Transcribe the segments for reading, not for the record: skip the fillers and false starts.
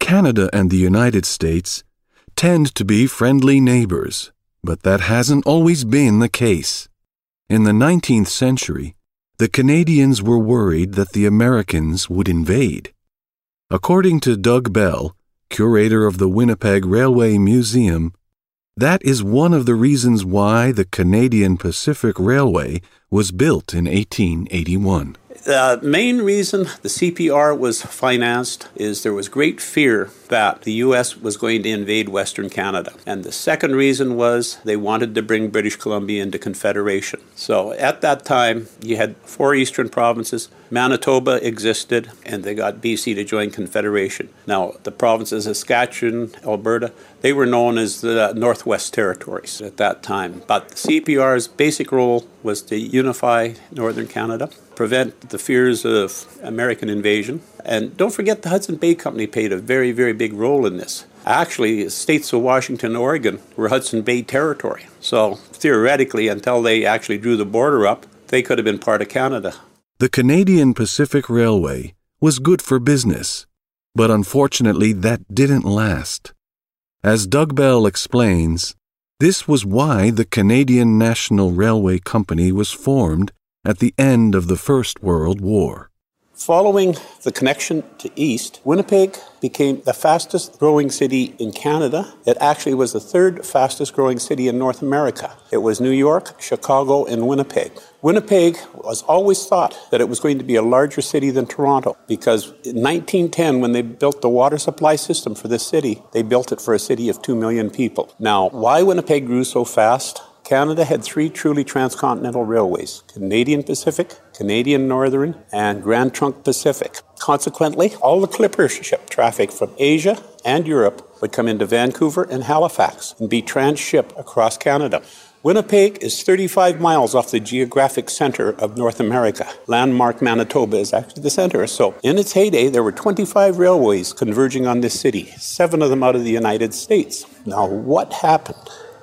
Canada and the United States tend to be friendly neighbors, but that hasn't always been the case. In the 19th century, the Canadians were worried that the Americans would invade. According to Doug Bell, curator of the Winnipeg Railway Museum, that is one of the reasons why the Canadian Pacific Railway was built in 1881. The main reason the CPR was financed is there was great fear that the U.S. was going to invade Western Canada. And the second reason was they wanted to bring British Columbia into Confederation. So at that time, you had 4 eastern provinces. Manitoba existed, and they got BC to join Confederation. Now, the provinces of Saskatchewan, Alberta, they were known as the Northwest Territories at that time. But the CPR's basic role was to unify Northern Canada, prevent the fears of American invasion. And don't forget the Hudson Bay Company played a very, very big role in this. Actually, the states of Washington and Oregon were Hudson Bay Territory. So theoretically, until they actually drew the border up, they could have been part of Canada. The Canadian Pacific Railway was good for business, but unfortunately that didn't last. As Doug Bell explains, this was why the Canadian National Railway Company was formed at the end of the First World War. Following the connection to East, Winnipeg became the fastest growing city in Canada. It actually was the 3rd fastest growing city in North America. It was New York, Chicago, and Winnipeg. Winnipeg was always thought that it was going to be a larger city than Toronto because in 1910, when they built the water supply system for this city, they built it for a city of 2 million people. Now, why Winnipeg grew so fast? Canada had 3 truly transcontinental railways, Canadian Pacific, Canadian Northern, and Grand Trunk Pacific. Consequently, all the clipper ship traffic from Asia and Europe would come into Vancouver and Halifax and be transshipped across Canada. Winnipeg is 35 miles off the geographic center of North America. Landmark, Manitoba is actually the center. So in its heyday, there were 25 railways converging on this city, 7 of them out of the United States. Now, what happened?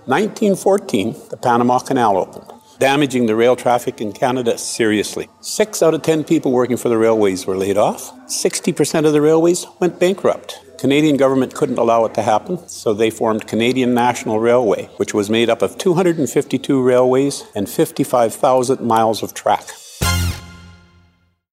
1914, the Panama Canal opened, damaging the rail traffic in Canada seriously. 6 out of 10 people working for the railways were laid off. 60% of the railways went bankrupt. Canadian government couldn't allow it to happen, so they formed Canadian National Railway, which was made up of 252 railways and 55,000 miles of track.